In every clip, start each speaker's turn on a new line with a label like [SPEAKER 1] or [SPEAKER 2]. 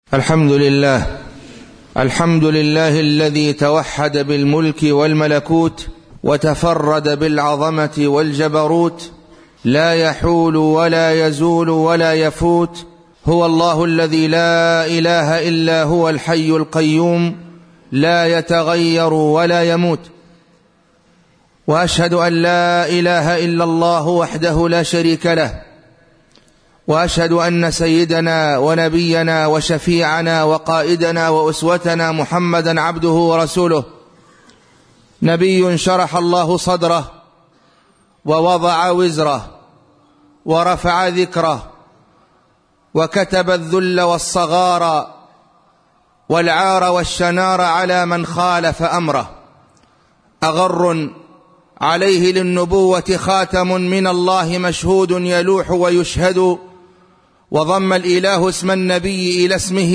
[SPEAKER 1] الحمد لله الذي توحد بالملك والملكوت وتفرد بالعظمة والجبروت، لا يحول ولا يزول ولا يفوت. هو الله الذي لا إله إلا هو الحي القيوم، لا يتغير ولا يموت. وأشهد أن لا إله إلا الله وحده لا شريك له، وأشهد أن سيدنا ونبينا وشفيعنا وقائدنا وأسوتنا محمدا عبده ورسوله، نبي شرح الله صدره ووضع وزره ورفع ذكره وكتب الذل والصغار والعار والشنار على من خالف أمره. أغر عليه للنبوة خاتم من الله مشهود يلوح ويشهد، وضم الإله اسم النبي إلى اسمه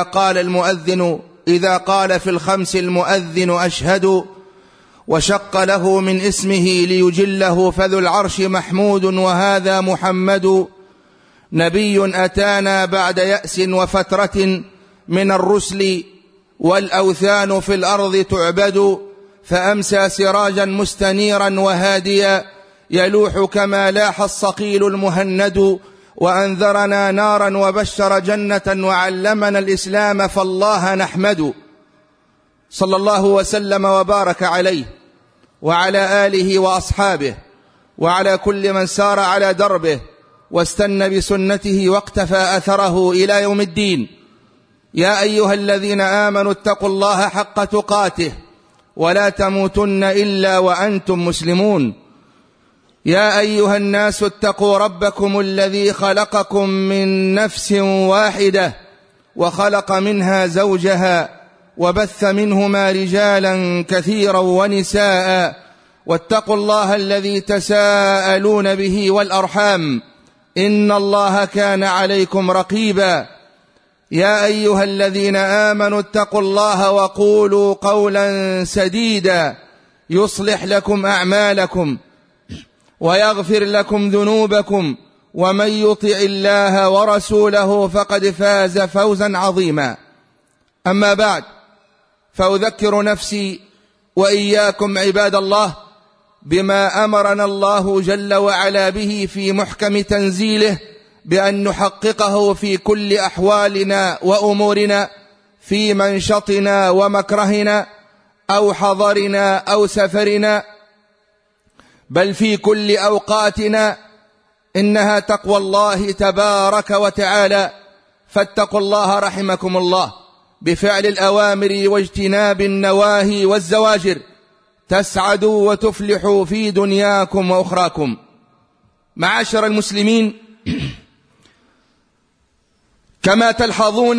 [SPEAKER 1] إذا قال في الخمس المؤذن أشهد، وشق له من اسمه ليجله فذو العرش محمود، وهذا محمد نبي أتانا بعد يأس وفترة من الرسل، والأوثان في الأرض تعبد، فأمسى سراجا مستنيرا وهاديا يلوح كما لاح الصقيل المهند، وأنذرنا نارا وبشر جنة وعلمنا الإسلام فالله نحمد. صلى الله وسلم وبارك عليه وعلى آله وأصحابه وعلى كل من سار على دربه واستنى بسنته واقتفى أثره إلى يوم الدين. يا أيها الذين آمنوا اتقوا الله حق تقاته ولا تموتن إلا وأنتم مسلمون. يا أيها الناس اتقوا ربكم الذي خلقكم من نفس واحدة وخلق منها زوجها وبث منهما رجالا كثيرا ونساء، واتقوا الله الذي تساءلون به والأرحام إن الله كان عليكم رقيبا. يا أيها الذين آمنوا اتقوا الله وقولوا قولا سديدا يصلح لكم أعمالكم ويغفر لكم ذنوبكم، ومن يطع الله ورسوله فقد فاز فوزا عظيما. أما بعد، فأذكر نفسي وإياكم عباد الله بما أمرنا الله جل وعلا به في محكم تنزيله، بأن نحققه في كل أحوالنا وأمورنا، في منشطنا ومكرهنا أو حضرنا أو سفرنا، بل في كل أوقاتنا، إنها تقوى الله تبارك وتعالى. فاتقوا الله رحمكم الله بفعل الأوامر واجتناب النواهي والزواجر، تسعدوا وتفلحوا في دنياكم وأخراكم. معاشر المسلمين، كما تلحظون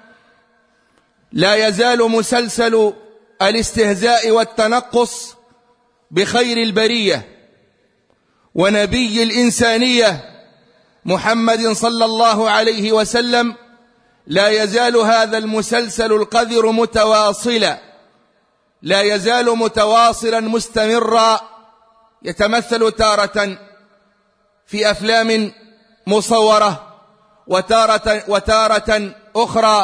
[SPEAKER 1] لا يزال مسلسل الاستهزاء والتنقص بخير البرية ونبي الإنسانية محمد صلى الله عليه وسلم، لا يزال هذا المسلسل القذر متواصلا، لا يزال متواصلا مستمرا، يتمثل تارة في أفلام مصورة، وتارة أخرى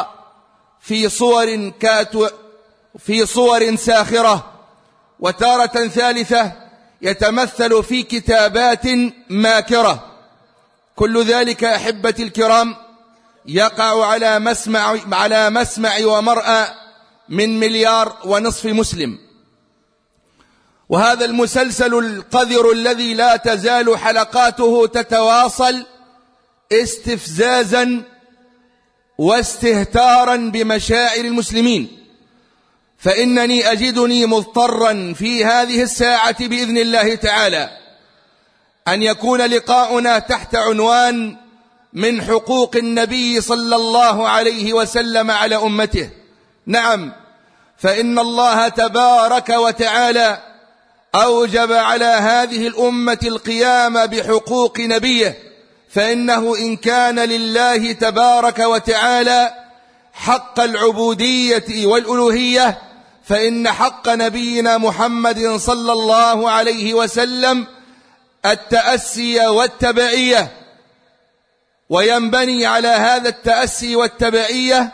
[SPEAKER 1] في صور ساخرة، وتارة ثالثة يتمثل في كتابات ماكرة. كل ذلك أحبتي الكرام يقع على مسمع ومرأى من 1.5 مليار مسلم. وهذا المسلسل القذر الذي لا تزال حلقاته تتواصل استفزازا واستهتارا بمشاعر المسلمين، فإنني أجدني مضطرا في هذه الساعة بإذن الله تعالى أن يكون لقاؤنا تحت عنوان من حقوق النبي صلى الله عليه وسلم على أمته. نعم، فإن الله تبارك وتعالى أوجب على هذه الأمة القيام بحقوق نبيه، فإنه إن كان لله تبارك وتعالى حق العبودية والألوهية، فإن حق نبينا محمد صلى الله عليه وسلم التأسي والتبعية، وينبني على هذا التأسي والتبعية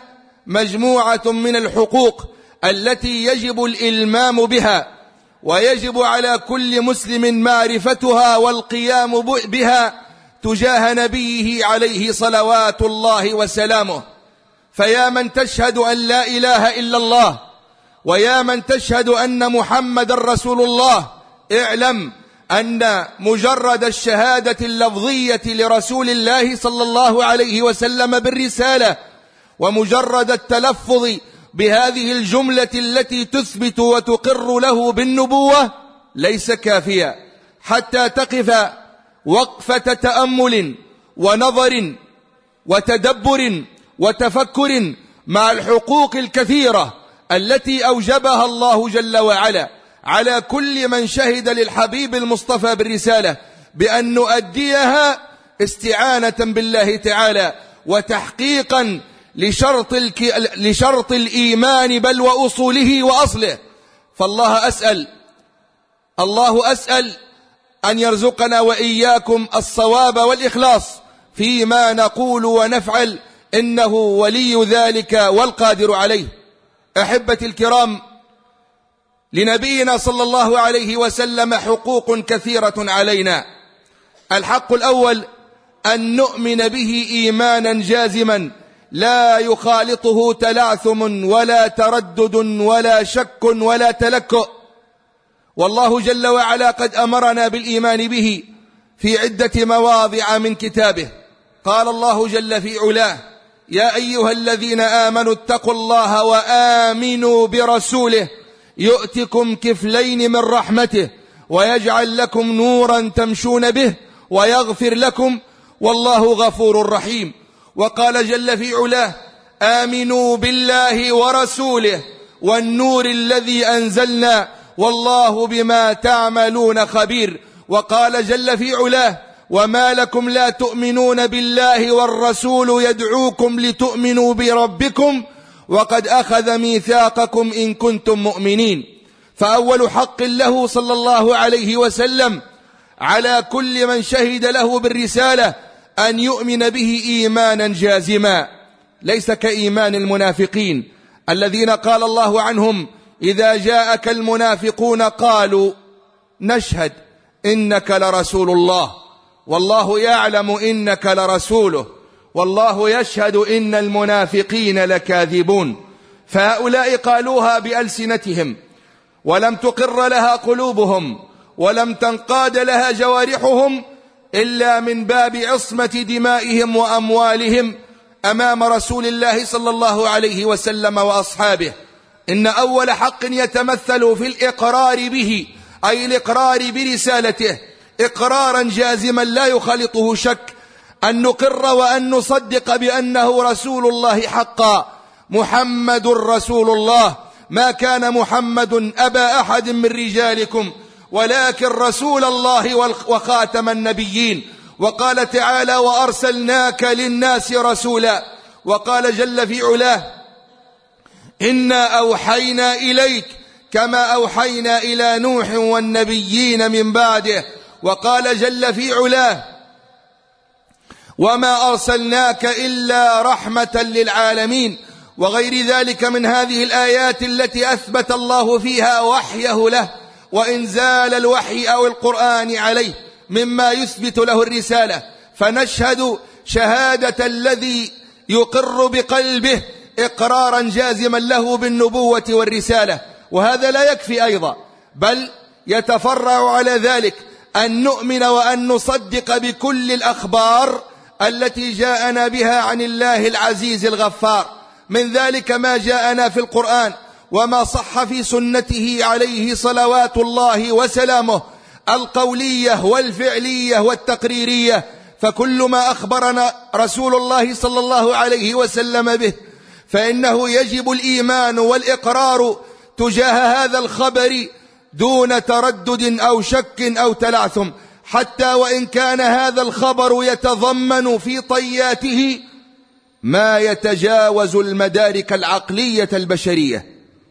[SPEAKER 1] مجموعة من الحقوق التي يجب الإلمام بها، ويجب على كل مسلم معرفتها والقيام بها تجاه نبيه عليه صلوات الله وسلامه. فيا من تشهد أن لا إله إلا الله، ويا من تشهد أن محمد رسول الله، اعلم أن مجرد الشهادة اللفظية لرسول الله صلى الله عليه وسلم بالرسالة، ومجرد التلفظ بهذه الجملة التي تثبت وتقر له بالنبوة ليس كافيا حتى تقف وقفة تأمل ونظر وتدبر وتفكر مع الحقوق الكثيرة التي أوجبها الله جل وعلا على كل من شهد للحبيب المصطفى بالرسالة، بأن نؤديها استعانة بالله تعالى وتحقيقا لشرط الإيمان بل وأصوله وأصله. فالله أسأل أن يرزقنا وإياكم الصواب والإخلاص فيما نقول ونفعل، إنه ولي ذلك والقادر عليه. أحبتي الكرام، لنبينا صلى الله عليه وسلم حقوق كثيرة علينا. الحق الأول أن نؤمن به إيمانا جازما لا يخالطه تلعثم ولا تردد ولا شك ولا تلكؤ، والله جل وعلا قد أمرنا بالإيمان به في عدة مواضع من كتابه. قال الله جل في علاه: يا أيها الذين آمنوا اتقوا الله وآمنوا برسوله يؤتكم كفلين من رحمته ويجعل لكم نورا تمشون به ويغفر لكم والله غفور رحيم. وقال جل في علاه: آمنوا بالله ورسوله والنور الذي أنزلنا والله بما تعملون خبير. وقال جل في علاه: وما لكم لا تؤمنون بالله والرسول يدعوكم لتؤمنوا بربكم وقد أخذ ميثاقكم إن كنتم مؤمنين. فأول حق له صلى الله عليه وسلم على كل من شهد له بالرسالة أن يؤمن به إيمانا جازما، ليس كإيمان المنافقين الذين قال الله عنهم: إذا جاءك المنافقون قالوا نشهد إنك لرسول الله والله يعلم إنك لرسوله والله يشهد إن المنافقين لكاذبون. فهؤلاء قالوها بألسنتهم ولم تقر لها قلوبهم ولم تنقاد لها جوارحهم إلا من باب عصمة دمائهم وأموالهم أمام رسول الله صلى الله عليه وسلم وأصحابه. إن أول حق يتمثل في الإقرار به، أي الإقرار برسالته إقرارا جازما لا يخالطه شك، أن نقر وأن نصدق بأنه رسول الله حقا. محمد رسول الله، ما كان محمد أبا أحد من رجالكم ولكن رسول الله وخاتم النبيين. وقال تعالى: وأرسلناك للناس رسولا. وقال جل في علاه: إنا أوحينا إليك كما أوحينا إلى نوح والنبيين من بعده. وقال جل في علاه: وما أرسلناك إلا رحمة للعالمين. وغير ذلك من هذه الآيات التي أثبت الله فيها وحيه له وإنزال الوحي أو القرآن عليه مما يثبت له الرسالة. فنشهد شهادة الذي يقر بقلبه إقرارا جازما له بالنبوة والرسالة. وهذا لا يكفي أيضا، بل يتفرع على ذلك أن نؤمن وأن نصدق بكل الأخبار التي جاءنا بها عن الله العزيز الغفار، من ذلك ما جاءنا في القرآن وما صح في سنته عليه صلوات الله وسلامه، القولية والفعلية والتقريرية. فكل ما أخبرنا رسول الله صلى الله عليه وسلم به فإنه يجب الإيمان والإقرار تجاه هذا الخبر دون تردد أو شك أو تلعثم، حتى وإن كان هذا الخبر يتضمن في طياته ما يتجاوز المدارك العقلية البشرية.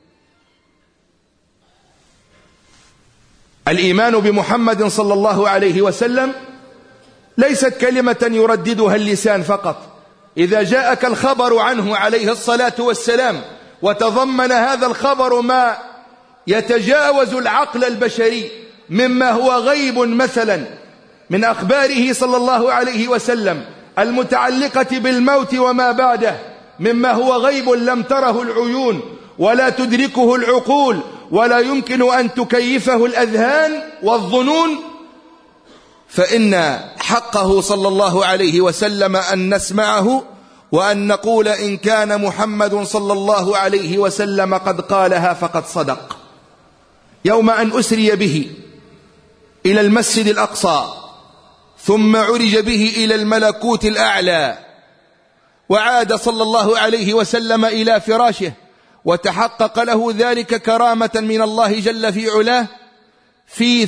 [SPEAKER 1] الإيمان بمحمد صلى الله عليه وسلم ليست كلمة يرددها اللسان فقط، إذا جاءك الخبر عنه عليه الصلاة والسلام وتضمن هذا الخبر ما يتجاوز العقل البشري مما هو غيب مثلا من أخباره صلى الله عليه وسلم المتعلقة بالموت وما بعده، مما هو غيب لم تره العيون ولا تدركه العقول ولا يمكن أن تكيفه الأذهان والظنون، فإن حقه صلى الله عليه وسلم أن نسمعه وأن نقول إن كان محمد صلى الله عليه وسلم قد قالها فقد صدق. يوم أن أسري به إلى المسجد الأقصى ثم عرج به إلى الملكوت الأعلى وعاد صلى الله عليه وسلم إلى فراشه وتحقق له ذلك كرامة من الله جل في علاه في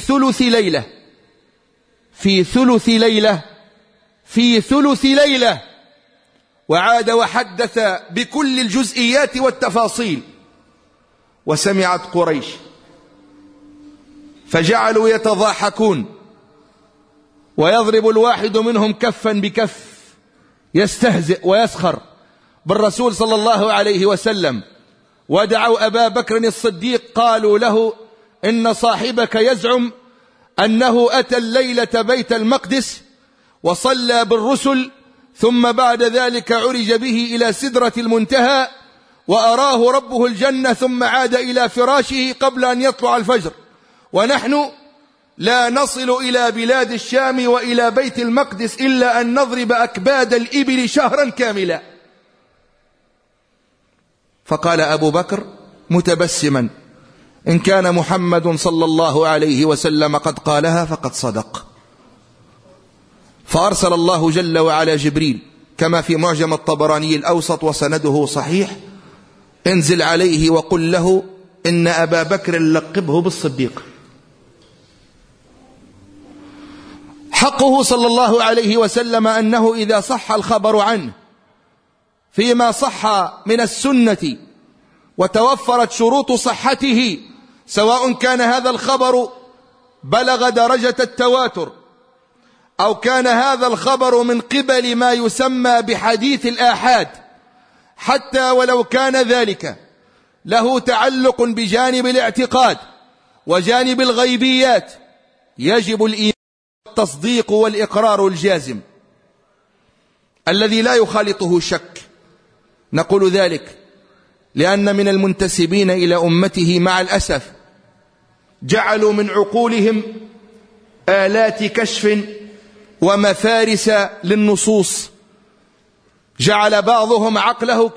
[SPEAKER 1] ثلث ليلة وعاد وحدث بكل الجزئيات والتفاصيل. وسمعت قريش فجعلوا يتضاحكون ويضرب الواحد منهم كفا بكف يستهزئ ويسخر بالرسول صلى الله عليه وسلم، ودعوا أبا بكر الصديق قالوا له إن صاحبك يزعم أنه أتى الليلة بيت المقدس وصلى بالرسل ثم بعد ذلك عرج به إلى سدرة المنتهى وأراه ربه الجنة ثم عاد إلى فراشه قبل أن يطلع الفجر، ونحن لا نصل إلى بلاد الشام وإلى بيت المقدس إلا أن نضرب أكباد الإبل شهرا كاملا. فقال أبو بكر متبسما إن كان محمد صلى الله عليه وسلم قد قالها فقد صدق. فأرسل الله جل وعلا جبريل كما في معجم الطبراني الأوسط وسنده صحيح انزل عليه وقل له إن أبا بكر لقبه بالصديق. حقه صلى الله عليه وسلم أنه إذا صح الخبر عنه فيما صح من السنة وتوفرت شروط صحته، سواء كان هذا الخبر بلغ درجة التواتر أو كان هذا الخبر من قبل ما يسمى بحديث الآحاد، حتى ولو كان ذلك له تعلق بجانب الاعتقاد وجانب الغيبيات، يجب الإيمان والتصديق والإقرار الجازم الذي لا يخالطه شك. نقول ذلك لأن من المنتسبين إلى أمته مع الأسف جعلوا من عقولهم آلات كشف ومفارس للنصوص، جعل بعضهم عقله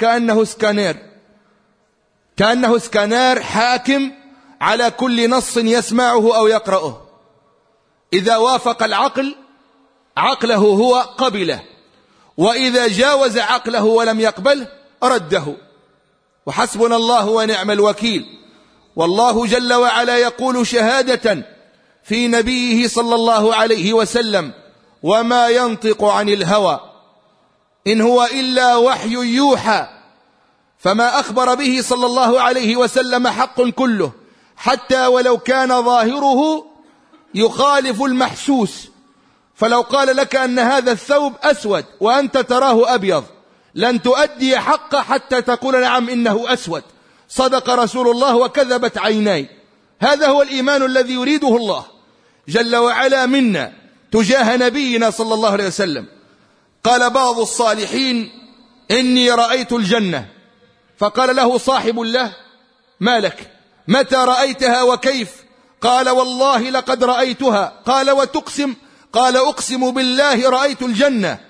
[SPEAKER 1] كأنه سكانير حاكم على كل نص يسمعه أو يقرأه، إذا وافق العقل عقله هو قبله، وإذا جاوز عقله ولم يقبله رده. وحسبنا الله ونعم الوكيل. والله جل وعلا يقول شهادة في نبيه صلى الله عليه وسلم وما ينطق عن الهوى إن هو إلا وحي يوحى، فما أخبر به صلى الله عليه وسلم حق كله، حتى ولو كان ظاهره يخالف المحسوس. فلو قال لك أن هذا الثوب أسود وأنت تراه أبيض لن تؤدي حقه حتى تقول نعم إنه أسود، صدق رسول الله وكذبت عيناي. هذا هو الإيمان الذي يريده الله جل وعلا منا تجاه نبينا صلى الله عليه وسلم. قال بعض الصالحين إني رأيت الجنة، فقال له صاحب الله ما لك؟ متى رأيتها وكيف؟ قال والله لقد رأيتها. قال وتقسم؟ قال أقسم بالله رأيت الجنة.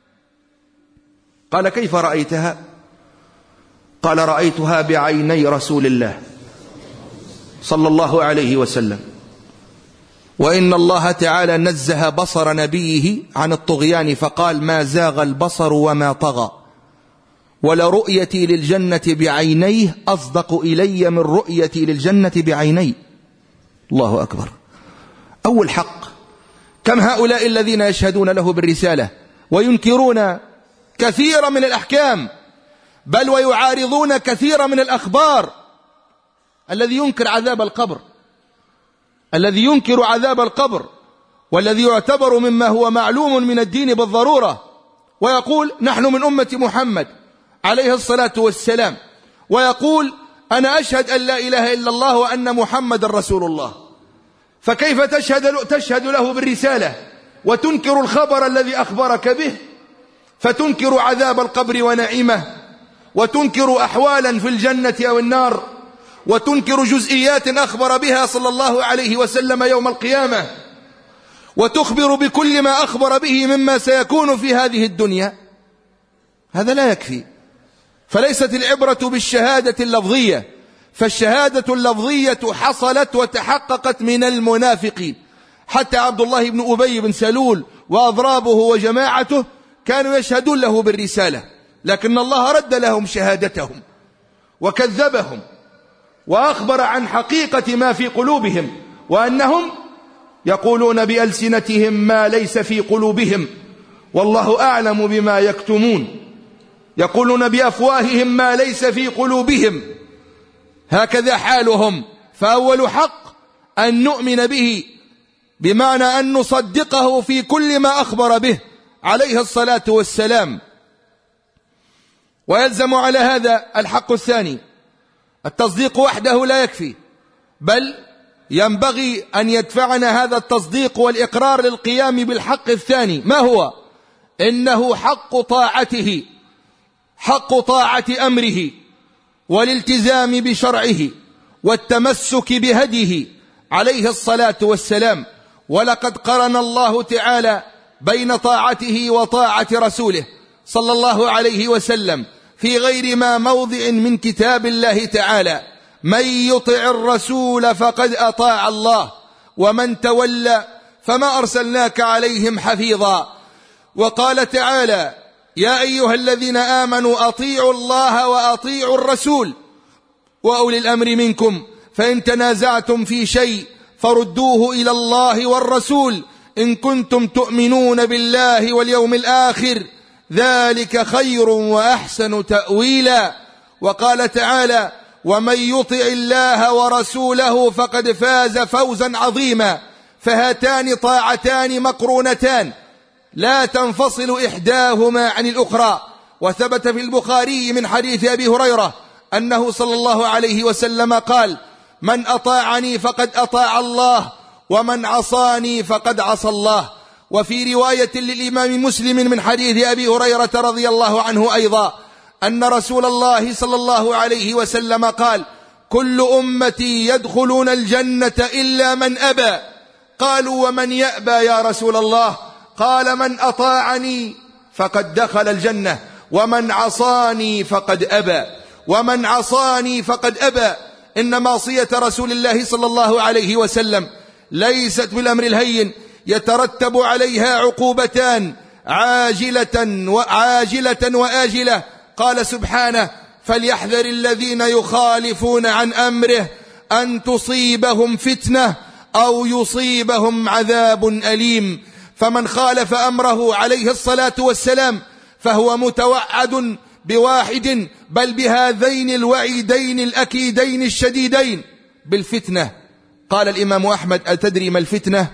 [SPEAKER 1] قال كيف رأيتها؟ قال رأيتها بعيني رسول الله صلى الله عليه وسلم. وإن الله تعالى نزه بصر نبيه عن الطغيان فقال ما زاغ البصر وما طغى، ولرؤيتي للجنة بعينيه أصدق إلي من رؤيتي للجنة بعيني. الله أكبر. أول حق. كم هؤلاء الذين يشهدون له بالرسالة وينكرون كثيرا من الأحكام، بل ويعارضون كثيرا من الأخبار. الذي ينكر عذاب القبر والذي يعتبر مما هو معلوم من الدين بالضرورة، ويقول نحن من أمة محمد عليه الصلاة والسلام، ويقول أنا أشهد أن لا إله إلا الله وأن محمد رسول الله، فكيف تشهد له بالرسالة وتنكر الخبر الذي أخبرك به؟ فتنكر عذاب القبر ونعيمه، وتنكر أحوالا في الجنة أو النار، وتنكر جزئيات أخبر بها صلى الله عليه وسلم يوم القيامة، وتخبر بكل ما أخبر به مما سيكون في هذه الدنيا. هذا لا يكفي. فليست العبرة بالشهادة اللفظية، فالشهادة اللفظية حصلت وتحققت من المنافقين. حتى عبد الله بن أبي بن سلول وأضرابه وجماعته كانوا يشهدون له بالرسالة، لكن الله رد لهم شهادتهم وكذبهم وأخبر عن حقيقة ما في قلوبهم، وأنهم يقولون بألسنتهم ما ليس في قلوبهم والله أعلم بما يكتمون. يقولون بأفواههم ما ليس في قلوبهم، هكذا حالهم. فأول حق أن نؤمن به، بمعنى أن نصدقه في كل ما أخبر به عليه الصلاة والسلام. ويلزم على هذا الحق الثاني. التصديق وحده لا يكفي، بل ينبغي أن يدفعنا هذا التصديق والإقرار للقيام بالحق الثاني. ما هو؟ إنه حق طاعته، حق طاعة أمره والالتزام بشرعه والتمسك بهديه عليه الصلاة والسلام. ولقد قرن الله تعالى بين طاعته وطاعة رسوله صلى الله عليه وسلم في غير ما موضع من كتاب الله تعالى: من يطع الرسول فقد أطاع الله ومن تولى فما أرسلناك عليهم حفيظا. وقال تعالى: يا أيها الذين آمنوا أطيعوا الله وأطيعوا الرسول وأولي الأمر منكم فإن تنازعتم في شيء فردوه إلى الله والرسول إن كنتم تؤمنون بالله واليوم الآخر ذلك خير وأحسن تأويلا. وقال تعالى: ومن يطع الله ورسوله فقد فاز فوزا عظيما. فهاتان طاعتان مقرونتان لا تنفصل إحداهما عن الأخرى. وثبت في البخاري من حديث أبي هريرة أنه صلى الله عليه وسلم قال: من أطاعني فقد أطاع الله ومن عصاني فقد عصى الله. وفي رواية للإمام مسلم من حديث أبي هريرة رضي الله عنه أيضا أن رسول الله صلى الله عليه وسلم قال: كل أمتي يدخلون الجنة إلا من أبى. قالوا: ومن يأبى يا رسول الله؟ قال: من أطاعني فقد دخل الجنة ومن عصاني فقد أبى. ومن عصاني فقد أبى. إن معصية رسول الله صلى الله عليه وسلم ليست بالأمر الهين، يترتب عليها عقوبتان عاجلة وآجلة. قال سبحانه: فليحذر الذين يخالفون عن أمره أن تصيبهم فتنة أو يصيبهم عذاب أليم. فمن خالف أمره عليه الصلاة والسلام فهو متوعد بواحد بل بهذين الوعيدين الأكيدين الشديدين بالفتنة. قال الإمام أحمد: أتدري ما الفتنة؟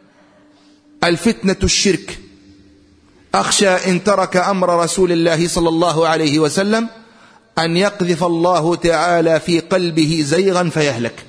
[SPEAKER 1] الفتنة الشرك. أخشى إن ترك أمر رسول الله صلى الله عليه وسلم أن يقذف الله تعالى في قلبه زيغا فيهلك.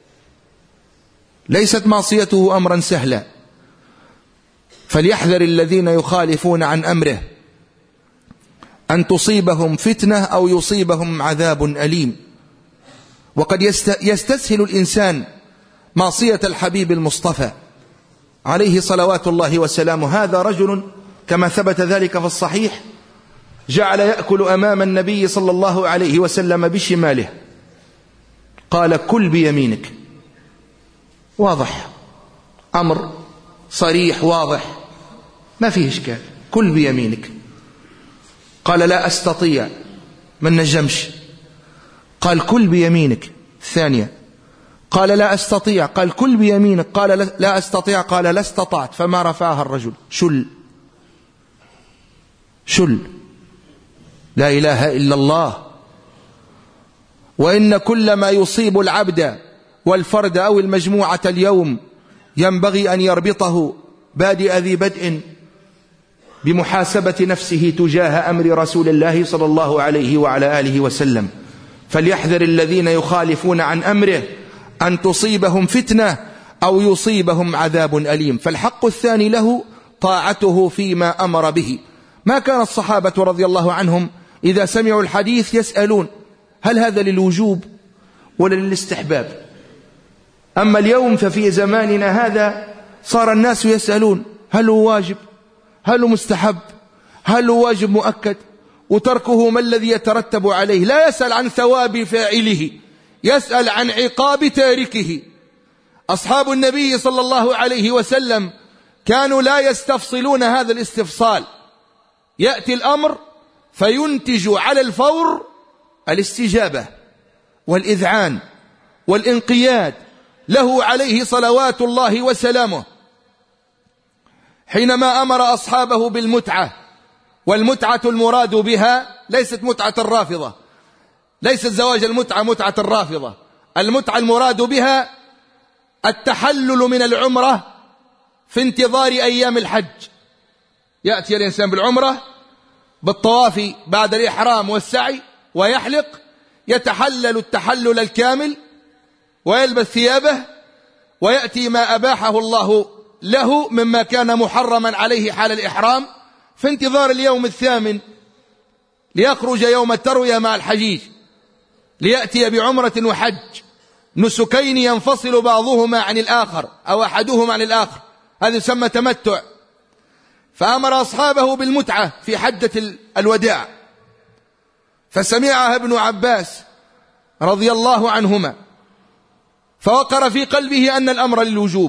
[SPEAKER 1] ليست معصيته أمرا سهلا. فليحذر الذين يخالفون عن أمره أن تصيبهم فتنة أو يصيبهم عذاب أليم. وقد يستسهل الإنسان معصية الحبيب المصطفى عليه صلوات الله وسلامه. هذا رجل كما ثبت ذلك في الصحيح جعل يأكل أمام النبي صلى الله عليه وسلم بشماله، قال: كل بيمينك. واضح، أمر صريح واضح ما فيه إشكال، كل بيمينك. قال: لا أستطيع، ما نجمش. قال: كل بيمينك. الثانية قال: لا أستطيع. قال: كل بيمينك. قال: لا أستطيع. قال: لا استطعت. فما رفعها الرجل. شل. لا إله إلا الله. وإن كل ما يصيب العبد والفرد أو المجموعة اليوم ينبغي أن يربطه بادئ ذي بدء
[SPEAKER 2] بمحاسبة نفسه تجاه أمر رسول الله صلى الله عليه وعلى آله وسلم. فليحذر الذين يخالفون عن أمره أن تصيبهم فتنة أو يصيبهم عذاب أليم. فالحق الثاني له طاعته فيما أمر به. ما كان الصحابة رضي الله عنهم إذا سمعوا الحديث يسألون هل هذا للوجوب ولا للاستحباب. أما اليوم ففي زماننا هذا صار الناس يسألون هل هو واجب، هل هو مستحب، هل هو واجب مؤكد، وتركه ما الذي يترتب عليه. لا يسأل عن ثواب فاعله، يسأل عن عقاب تاركه. أصحاب النبي صلى الله عليه وسلم كانوا لا يستفصلون هذا الاستفصال. يأتي الأمر فينتج على الفور الاستجابة والإذعان والإنقياد له عليه صلوات الله وسلامه. حينما أمر أصحابه بالمتعة، والمتعة المراد بها ليست متعة الرافضة، ليست زواج المتعة متعة الرافضة. المتعة المراد بها التحلل من العمرة في انتظار أيام الحج. يأتي الإنسان بالعمرة بالطواف بعد الإحرام والسعي ويحلق، يتحلل التحلل الكامل ويلبس ثيابه، ويأتي ما أباحه الله له مما كان محرما عليه حال الإحرام في انتظار اليوم الثامن ليخرج يوم التروية مع الحجيج، ليأتي بعمرة وحج، نسكين ينفصل بعضهما عن الآخر أو أحدهما عن الآخر، هذا يسمى تمتع. فأمر أصحابه بالمتعة في حجة الوداع، فسمعها ابن عباس رضي الله عنهما، فوقر في قلبه أن الأمر للوجوب.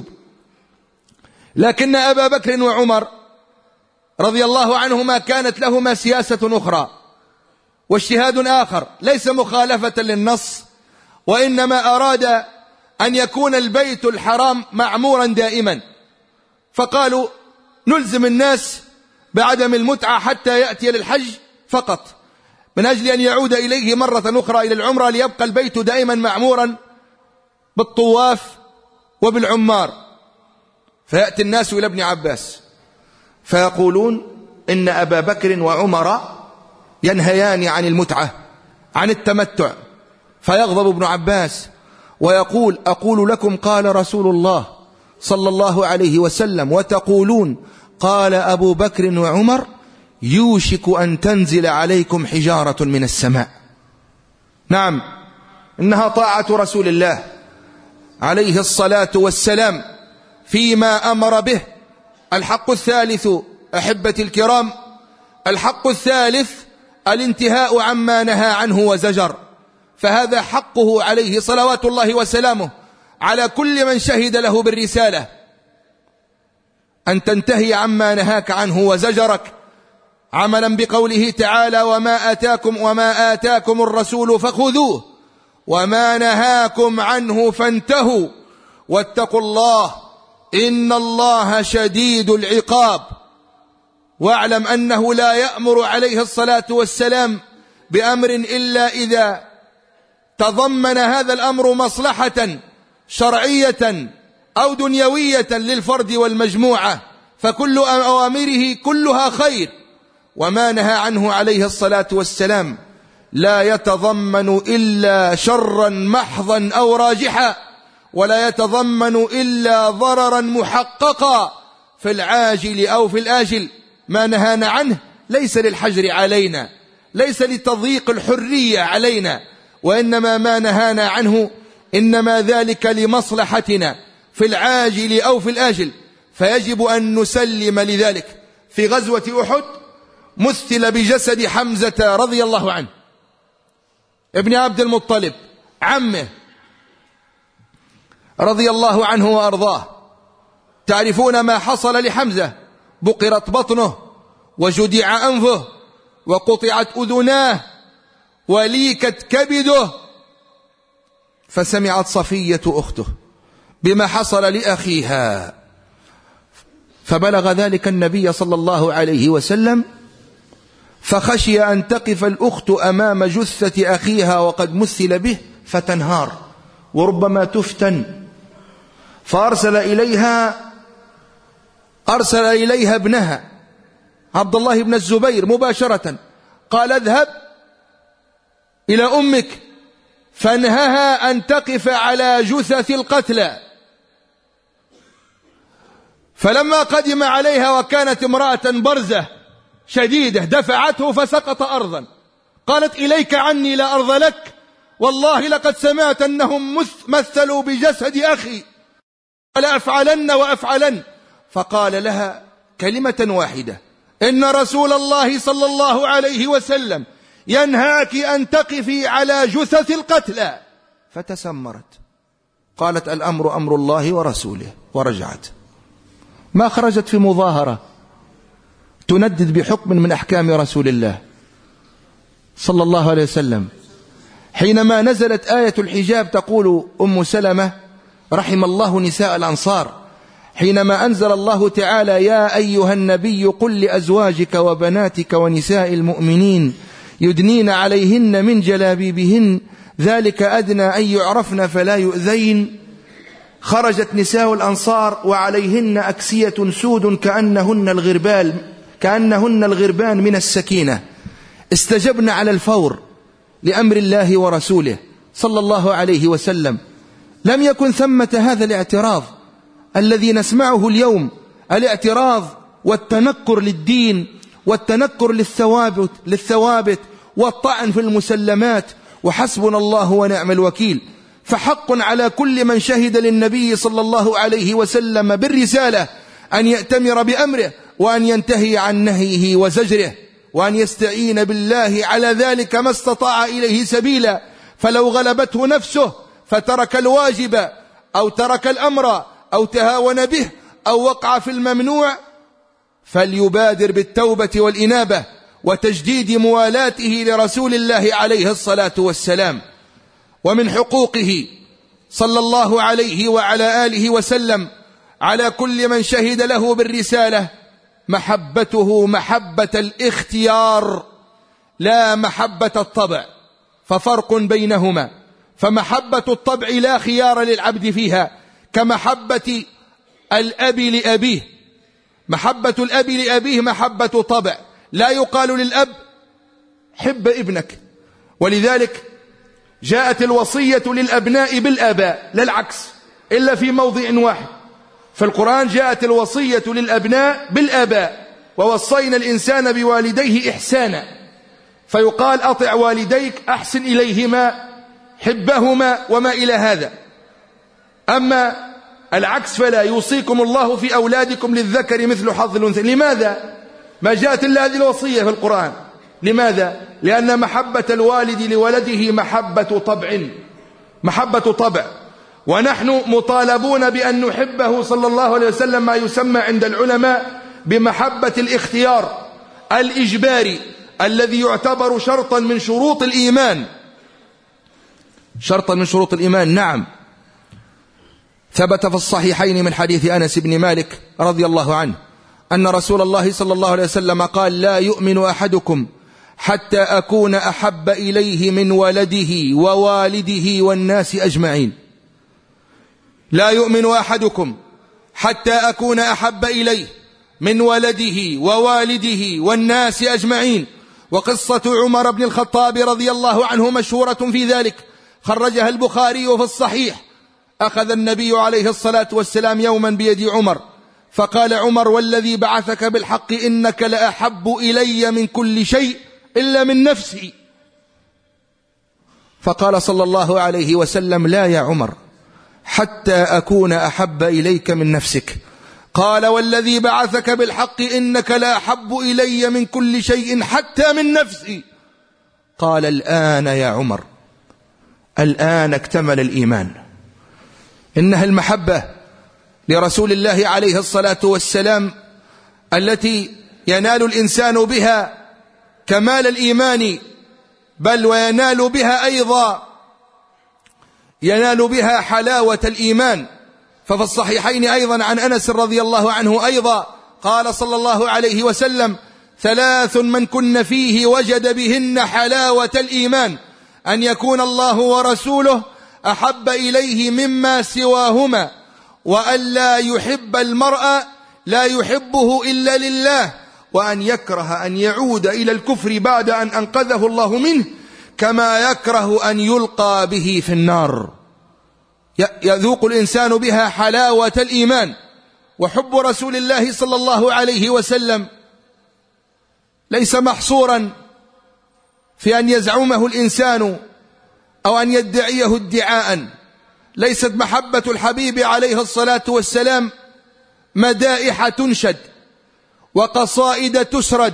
[SPEAKER 2] لكن أبا بكر وعمر رضي الله عنهما كانت لهما سياسة أخرى واجتهاد آخر، ليس مخالفة للنص، وإنما أراد أن يكون البيت الحرام معمورا دائما. فقالوا نلزم الناس بعدم المتعة حتى يأتي للحج فقط، من أجل أن يعود إليه مرة أخرى إلى العمرة، ليبقى البيت دائما معمورا بالطواف وبالعمار. فيأتي الناس إلى ابن عباس فيقولون إن أبا بكر وعمر ينهيان عن المتعة، عن التمتع. فيغضب ابن عباس ويقول أقول لكم قال رسول الله صلى الله عليه وسلم وتقولون قال أبو بكر وعمر، يوشك أن تنزل عليكم حجارة من السماء. نعم، إنها طاعة رسول الله عليه الصلاة والسلام فيما أمر به. الحق الثالث أحبتي الكرام، الحق الثالث الانتهاء عما نهى عنه وزجر. فهذا حقه عليه صلوات الله وسلامه على كل من شهد له بالرسالة، أن تنتهي عما نهاك عنه وزجرك، عملا بقوله تعالى وما آتاكم الرسول فخذوه وما نهاكم عنه فانتهوا واتقوا الله إن الله شديد العقاب. واعلم أنه لا يأمر عليه الصلاة والسلام بأمر إلا إذا تضمن هذا الأمر مصلحة شرعية أو دنيوية للفرد والمجموعة، فكل أوامره كلها خير. وما نهى عنه عليه الصلاة والسلام لا يتضمن إلا شرا محضا أو راجحا، ولا يتضمن إلا ضررا محققا في العاجل أو في الآجل. ما نهانا عنه ليس للحجر علينا، ليس لتضييق الحرية علينا، وإنما ما نهانا عنه إنما ذلك لمصلحتنا في العاجل أو في الآجل، فيجب أن نسلم لذلك. في غزوة أحد مثل بجسد حمزة رضي الله عنه ابن عبد المطلب عمه رضي الله عنه وأرضاه. تعرفون ما حصل لحمزة، بقرت بطنه وجدع أنفه وقطعت أذناه وليكت كبده. فسمعت صفية أخته بما حصل لأخيها، فبلغ ذلك النبي صلى الله عليه وسلم، فخشي أن تقف الأخت أمام جثة أخيها وقد مثل به فتنهار وربما تفتن، فأرسل إليها ابنها عبد الله بن الزبير مباشرة، قال اذهب إلى أمك فانهها أن تقف على جثث القتلى. فلما قدم عليها وكانت امرأة برزة شديدة دفعته فسقط أرضا. قالت إليك عني لا أرض لك، والله لقد سمعت أنهم مثلوا بجسد أخي ولا أفعلن وأفعلن. فقال لها كلمة واحدة: إن رسول الله صلى الله عليه وسلم ينهاك أن تقفي على جثث القتلى. فتسمرت، قالت الأمر أمر الله ورسوله، ورجعت. ما خرجت في مظاهرة تندد بحكم من أحكام رسول الله صلى الله عليه وسلم. حينما نزلت آية الحجاب تقول أم سلمة رحم الله نساء الأنصار، حينما أنزل الله تعالى: يا أيها النبي قل لأزواجك وبناتك ونساء المؤمنين يدنين عليهن من جلابيبهن ذلك أدنى أن يعرفن فلا يؤذين. خرجت نساء الأنصار وعليهن أكسية سود كأنهن الغربان من السكينة. استجبن على الفور لأمر الله ورسوله صلى الله عليه وسلم. لم يكن ثمة هذا الاعتراض الذي نسمعه اليوم، الاعتراض والتنكر للدين والتنكر للثوابت والطعن في المسلمات، وحسبنا الله ونعم الوكيل. فحق على كل من شهد للنبي صلى الله عليه وسلم بالرسالة أن يأتمر بأمره وأن ينتهي عن نهيه وزجره، وأن يستعين بالله على ذلك ما استطاع إليه سبيلا. فلو غلبته نفسه فترك الواجب أو ترك الأمر أو تهاون به أو وقع في الممنوع فليبادر بالتوبة والإنابة وتجديد موالاته لرسول الله عليه الصلاة والسلام. ومن حقوقه صلى الله عليه وعلى آله وسلم على كل من شهد له بالرسالة محبته محبة الاختيار لا محبة الطبع، ففرق بينهما. فمحبة الطبع لا خيار للعبد فيها، كمحبة الأب لأبيه. محبة الأب لأبيه محبة طبع، لا يقال للأب حب ابنك. ولذلك جاءت الوصية للأبناء بالآباء، لا العكس، إلا في موضع واحد. في القرآن جاءت الوصية للأبناء بالآباء: ووصينا الإنسان بوالديه إحسانا. فيقال أطع والديك، أحسن إليهما، حبهما، وما إلى هذا. أما العكس فلا. يوصيكم الله في أولادكم للذكر مثل حظ الأنثيين. لماذا ما جاءت إلا هذه الوصية في القرآن؟ لماذا؟ لأن محبة الوالد لولده محبة طبع، ونحن مطالبون بأن نحبه صلى الله عليه وسلم ما يسمى عند العلماء بمحبة الاختيار الإجباري، الذي يعتبر شرطا من شروط الإيمان. شرطا من شروط الإيمان، نعم. ثبت في الصحيحين من حديث أنس بن مالك رضي الله عنه أن رسول الله صلى الله عليه وسلم قال: لا يؤمن أحدكم حتى أكون أحب إليه من ولده ووالده والناس أجمعين. لا يؤمن أحدكم حتى أكون أحب إليه من ولده ووالده والناس أجمعين. وقصة عمر بن الخطاب رضي الله عنه مشهورة في ذلك، خرجها البخاري في الصحيح. أخذ النبي عليه الصلاة والسلام يوما بيد عمر فقال عمر: والذي بعثك بالحق إنك لأحب إلي من كل شيء إلا من نفسي. فقال صلى الله عليه وسلم: لا يا عمر، حتى أكون أحب إليك من نفسك. قال: والذي بعثك بالحق إنك لأحب إلي من كل شيء حتى من نفسي. قال: الآن يا عمر، الآن اكتمل الإيمان. إنها المحبة لرسول الله عليه الصلاة والسلام التي ينال الإنسان بها كمال الإيمان، بل وينال بها حلاوة الإيمان. ففي الصحيحين أيضا عن أنس رضي الله عنه أيضا قال صلى الله عليه وسلم: 3 من كن فيه وجد بهن حلاوة الإيمان: أن يكون الله ورسوله أحب إليه مما سواهما، وأن لا يحب المرء لا يحبه إلا لله، وأن يكره أن يعود إلى الكفر بعد أن أنقذه الله منه، كما يكره أن يلقى به في النار. يذوق الإنسان بها حلاوة الإيمان. وحب رسول الله صلى الله عليه وسلم ليس محصورا في أن يزعمه الإنسان أو أن يدعيه ادعاء. ليست محبة الحبيب عليه الصلاة والسلام مدائح تنشد وقصائد تسرد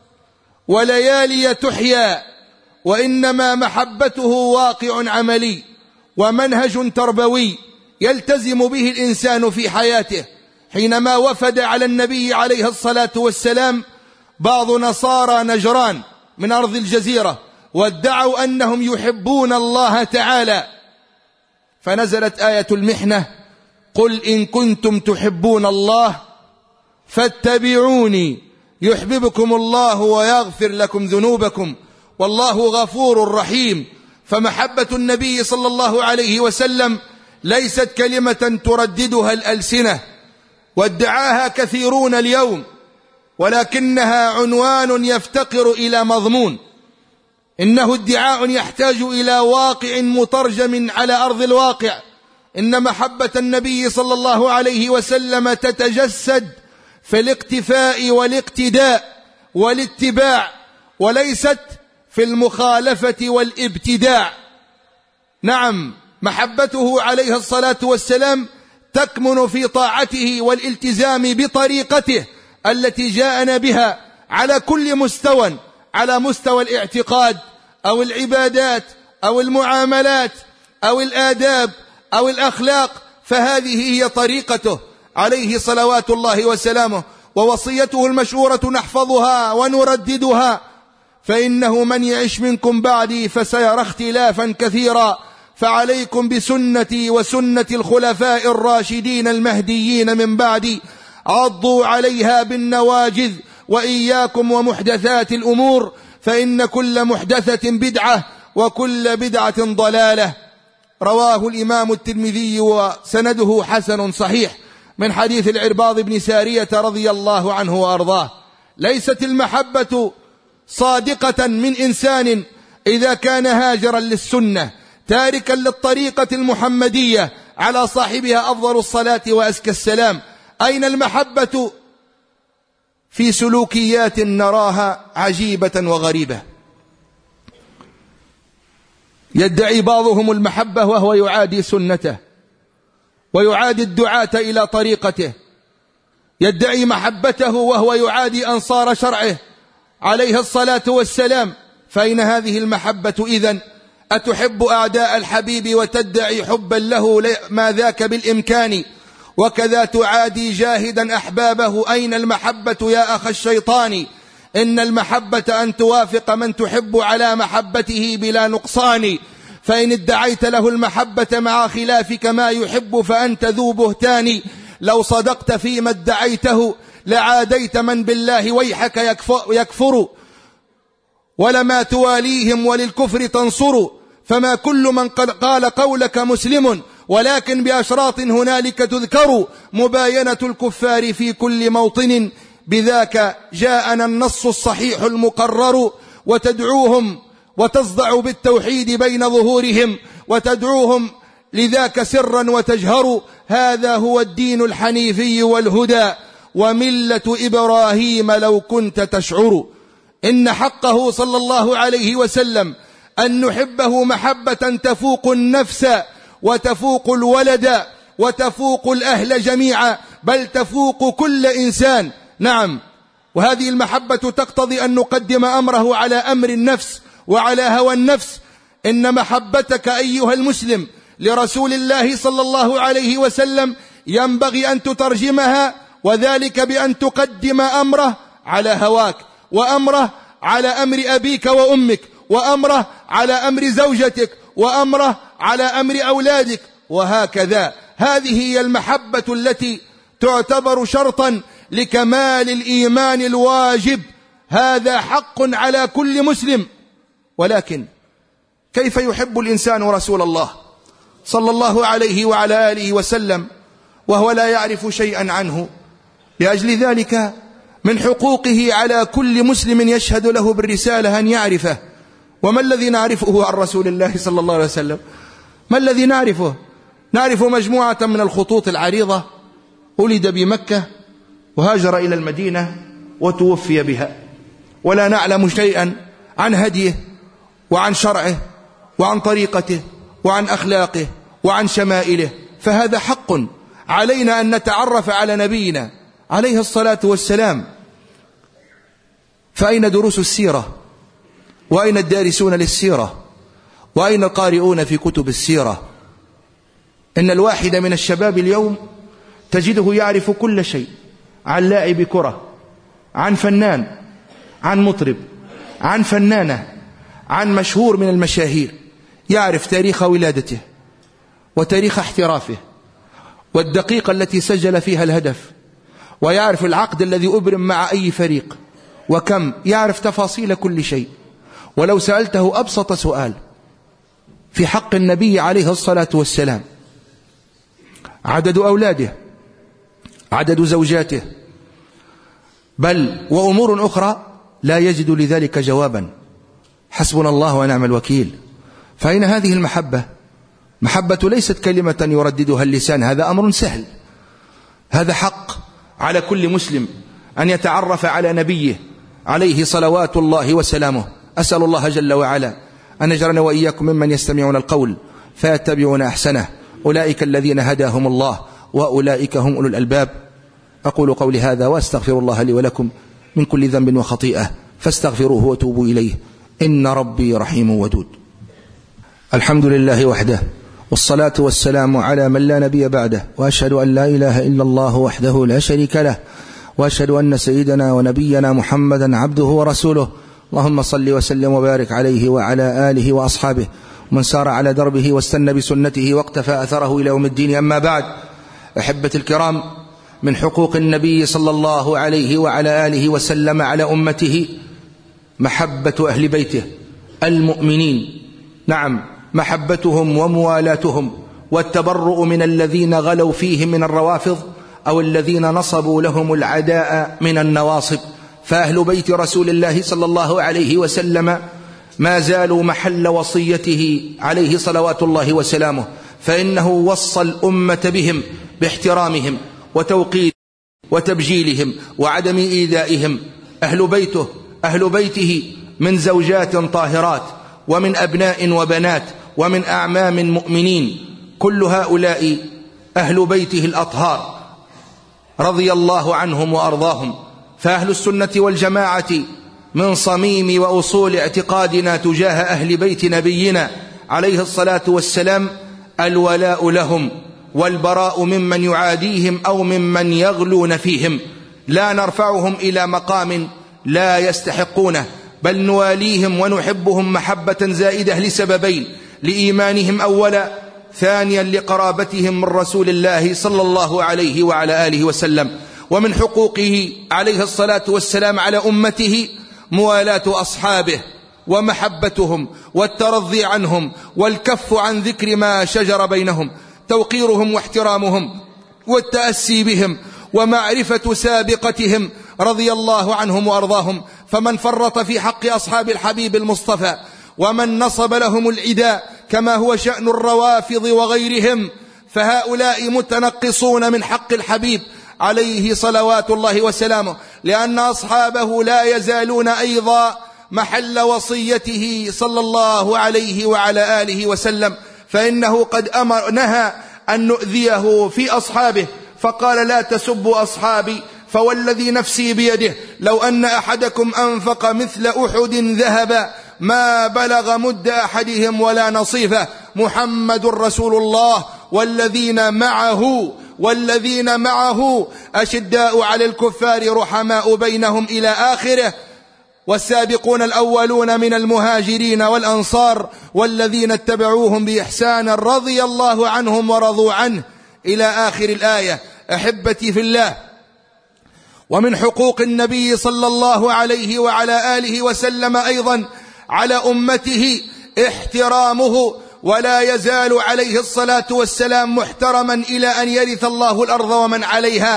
[SPEAKER 2] وليالي تحيا، وإنما محبته واقع عملي ومنهج تربوي يلتزم به الإنسان في حياته. حينما وفد على النبي عليه الصلاة والسلام بعض نصارى نجران من أرض الجزيرة وادعوا أنهم يحبون الله تعالى، فنزلت آية المحنة: قل إن كنتم تحبون الله فاتبعوني يحببكم الله ويغفر لكم ذنوبكم والله غفور رحيم. فمحبة النبي صلى الله عليه وسلم ليست كلمة ترددها الألسنة وادعاها كثيرون اليوم، ولكنها عنوان يفتقر إلى مضمون. إنه ادعاء يحتاج إلى واقع مترجم على أرض الواقع. إن محبة النبي صلى الله عليه وسلم تتجسد في الاقتفاء والاقتداء والاتباع، وليست في المخالفة والابتداع. نعم، محبته عليه الصلاة والسلام تكمن في طاعته والالتزام بطريقته التي جاءنا بها على كل مستوى، على مستوى الاعتقاد أو العبادات أو المعاملات أو الآداب أو الأخلاق، فهذه هي طريقته عليه صلوات الله وسلامه، ووصيته المشهورة نحفظها ونرددها: فإنه من يعش منكم بعدي فسيرى اختلافا كثيرا، فعليكم بسنتي وسنة الخلفاء الراشدين المهديين من بعدي، عضوا عليها بالنواجذ، وإياكم ومحدثات الأمور، فإن كل محدثة بدعة وكل بدعة ضلالة. رواه الإمام الترمذي وسنده حسن صحيح من حديث العرباض بن سارية رضي الله عنه وأرضاه. ليست المحبة صادقة من إنسان إذا كان هاجرا للسنة تاركا للطريقة المحمدية على صاحبها أفضل الصلاة وأزكى السلام. أين المحبة؟ في سلوكيات نراها عجيبة وغريبة. يدعي بعضهم المحبة وهو يعادي سنته ويعادي الدعاة إلى طريقته، يدعي محبته وهو يعادي أنصار شرعه عليه الصلاة والسلام. فأين هذه المحبة إذن؟ أتحب أعداء الحبيب وتدعي حبا له ما ذاك بالإمكان، وكذا تعادي جاهدا أحبابه. أين المحبة يا أخ الشيطان؟ إن المحبة أن توافق من تحب على محبته بلا نقصان، فإن ادعيت له المحبة مع خلافك ما يحب فأنت ذو بهتان. لو صدقت فيما ادعيته لعاديت من بالله ويحك يكفر، ولما تواليهم وللكفر تنصر. فما كل من قال قولك مسلم، ولكن بأشراط هنالك تذكر. مباينة الكفار في كل موطن، بذاك جاءنا النص الصحيح المقرر. وتدعوهم وتصدع بالتوحيد بين ظهورهم، وتدعوهم لذاك سرا وتجهر. هذا هو الدين الحنيفي والهدى، وملة إبراهيم لو كنت تشعر. إن حقه صلى الله عليه وسلم أن نحبه محبة تفوق النفس وتفوق الولد وتفوق الأهل جميعا، بل تفوق كل إنسان. نعم، وهذه المحبة تقتضي أن نقدم أمره على أمر النفس وعلى هوى النفس. إن محبتك أيها المسلم لرسول الله صلى الله عليه وسلم ينبغي أن تترجمها، وذلك بأن تقدم أمره على هواك، وأمره على أمر أبيك وأمك، وأمره على أمر زوجتك، وأمره على أمر أولادك، وهكذا. هذه هي المحبة التي تعتبر شرطا لكمال الإيمان الواجب. هذا حق على كل مسلم. ولكن كيف يحب الإنسان رسول الله صلى الله عليه وعلى آله وسلم وهو لا يعرف شيئا عنه؟ لأجل ذلك من حقوقه على كل مسلم يشهد له بالرسالة أن يعرفه. وما الذي نعرفه عن رسول الله صلى الله عليه وسلم؟ ما الذي نعرفه؟ نعرف مجموعة من الخطوط العريضة. ولد بمكة وهاجر إلى المدينة وتوفي بها، ولا نعلم شيئا عن هديه وعن شرعه وعن طريقته وعن أخلاقه وعن شمائله. فهذا حق علينا أن نتعرف على نبينا عليه الصلاة والسلام. فأين دروس السيرة؟ وأين الدارسون للسيرة؟ وأين القارئون في كتب السيرة؟ إن الواحد من الشباب اليوم تجده يعرف كل شيء عن لاعب كرة، عن فنان، عن مطرب، عن فنانة، عن مشهور من المشاهير. يعرف تاريخ ولادته وتاريخ احترافه والدقيقة التي سجل فيها الهدف، ويعرف العقد الذي أبرم مع أي فريق وكم. يعرف تفاصيل كل شيء. ولو سألته أبسط سؤال في حق النبي عليه الصلاة والسلام: عدد أولاده، عدد زوجاته، بل وأمور أخرى، لا يجد لذلك جوابا. حسبنا الله ونعم الوكيل. فأين هذه المحبة؟ محبة ليست كلمة يرددها اللسان، هذا أمر سهل. هذا حق على كل مسلم أن يتعرف على نبيه عليه صلوات الله وسلامه. أسأل الله جل وعلا أن يجعلنا وإياكم ممن يستمعون القول فيتبعون أحسنه. أولئك الذين هداهم الله وأولئك هم أولو الألباب. أقول قولي هذا وأستغفر الله لي ولكم من كل ذنب وخطيئة، فاستغفروه وتوبوا إليه، إن ربي رحيم ودود. الحمد لله وحده، والصلاة والسلام على من لا نبي بعده، وأشهد أن لا إله إلا الله وحده لا شريك له، وأشهد أن سيدنا ونبينا محمدا عبده ورسوله. اللهم صل وسلم وبارك عليه وعلى آله وأصحابه ومن سار على دربه واستنى بسنته واقتفى أثره إلى يوم الدين. أما بعد، أحبة الكرام، من حقوق النبي صلى الله عليه وعلى آله وسلم على أمته محبة أهل بيته المؤمنين. نعم، محبتهم وموالاتهم والتبرؤ من الذين غلوا فيهم من الروافض أو الذين نصبوا لهم العداء من النواصب. فأهل بيت رسول الله صلى الله عليه وسلم ما زالوا محل وصيته عليه صلوات الله وسلامه، فإنه وصى الأمة بهم باحترامهم وتوقيرهم وتبجيلهم وعدم إيذائهم. أهل بيته من زوجات طاهرات ومن أبناء وبنات ومن أعمام مؤمنين، كل هؤلاء أهل بيته الأطهار رضي الله عنهم وأرضاهم. فأهل السنة والجماعة من صميم وأصول اعتقادنا تجاه أهل بيت نبينا عليه الصلاة والسلام الولاء لهم والبراء ممن يعاديهم أو ممن يغلون فيهم. لا نرفعهم إلى مقام لا يستحقونه، بل نواليهم ونحبهم محبة زائدة لسببين: لإيمانهم أولا، ثانيا لقرابتهم من رسول الله صلى الله عليه وعلى آله وسلم. ومن حقوقه عليه الصلاة والسلام على أمته موالاة أصحابه ومحبتهم والترضي عنهم والكف عن ذكر ما شجر بينهم، توقيرهم واحترامهم والتأسي بهم ومعرفة سابقتهم رضي الله عنهم وأرضاهم. فمن فرط في حق أصحاب الحبيب المصطفى ومن نصب لهم العداء كما هو شأن الروافض وغيرهم، فهؤلاء متنقصون من حق الحبيب عليه صلوات الله وسلامه، لأن أصحابه لا يزالون أيضا محل وصيته صلى الله عليه وعلى آله وسلم. فإنه قد نهى أن نؤذيه في أصحابه، فقال: لا تسبوا أصحابي فوالذي نفسي بيده لو أن أحدكم أنفق مثل أحد ذهبا ما بلغ مد أحدهم ولا نصيفه، محمد رسول الله والذين معه أشداء على الكفار رحماء بينهم إلى آخره. والسابقون الأولون من المهاجرين والأنصار والذين اتبعوهم بإحسان رضي الله عنهم ورضوا عنه إلى آخر الآية. أحبتي في الله، ومن حقوق النبي صلى الله عليه وعلى آله وسلم أيضا على أمته احترامه، ولا يزال عليه الصلاة والسلام محترما إلى أن يرث الله الأرض ومن عليها.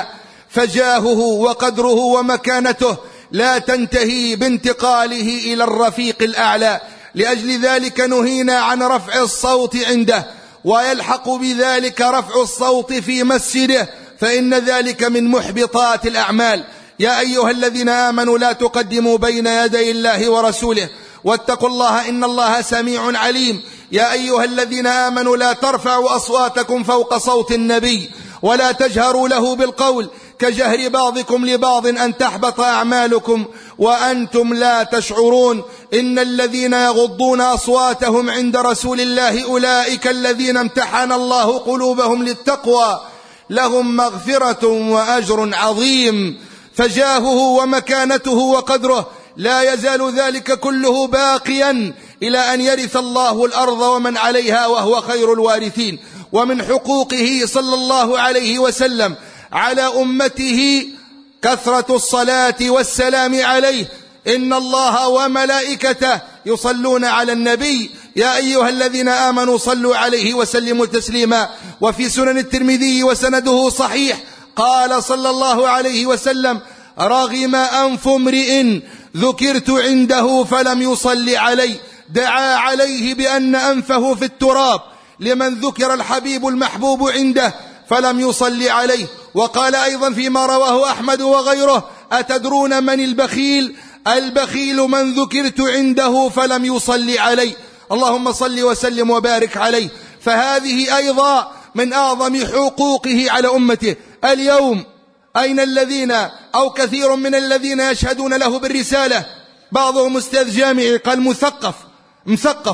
[SPEAKER 2] فجاهه وقدره ومكانته لا تنتهي بانتقاله إلى الرفيق الأعلى. لأجل ذلك نهينا عن رفع الصوت عنده، ويلحق بذلك رفع الصوت في مسجده، فإن ذلك من محبطات الأعمال. يا أيها الذين آمنوا لا تقدموا بين يدي الله ورسوله واتقوا الله إن الله سميع عليم. يا أيها الذين آمنوا لا ترفعوا أصواتكم فوق صوت النبي ولا تجهروا له بالقول كجهر بعضكم لبعض أن تحبط أعمالكم وأنتم لا تشعرون. إن الذين يغضون أصواتهم عند رسول الله أولئك الذين امتحن الله قلوبهم للتقوى لهم مغفرة وأجر عظيم. فجاهه ومكانته وقدره لا يزال ذلك كله باقيا إلى أن يرث الله الأرض ومن عليها وهو خير الوارثين. ومن حقوقه صلى الله عليه وسلم على أمته كثرة الصلاة والسلام عليه. إن الله وملائكته يصلون على النبي يا أيها الذين آمنوا صلوا عليه وسلموا تسليما. وفي سنن الترمذي وسنده صحيح قال صلى الله عليه وسلم: رغم أنف امرئ ذكرت عنده فلم يصل علي. دعا عليه بأن أنفه في التراب لمن ذكر الحبيب المحبوب عنده فلم يصل عليه. وقال أيضا فيما رواه أحمد وغيره: أتدرون من البخيل؟ البخيل من ذكرت عنده فلم يصل علي. اللهم صل وسلم وبارك عليه. فهذه أيضا من أعظم حقوقه على أمته. اليوم أين الذين أو كثير من الذين يشهدون له بالرسالة؟ بعضهم أستاذ جامعي قال مثقف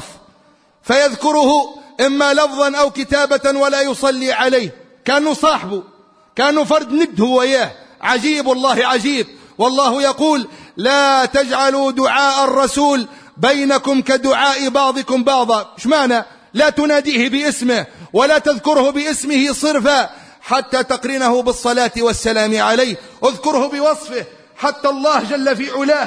[SPEAKER 2] فيذكره إما لفظا أو كتابة ولا يصلي عليه، كانوا صاحبه، كانوا فرد نده وياه. عجيب والله عجيب. والله يقول: لا تجعلوا دعاء الرسول بينكم كدعاء بعضكم بعضا. ايش معنى؟ لا تناديه باسمه ولا تذكره باسمه صرفا حتى تقرنه بالصلاة والسلام عليه. اذكره بوصفه حتى الله جل في علاه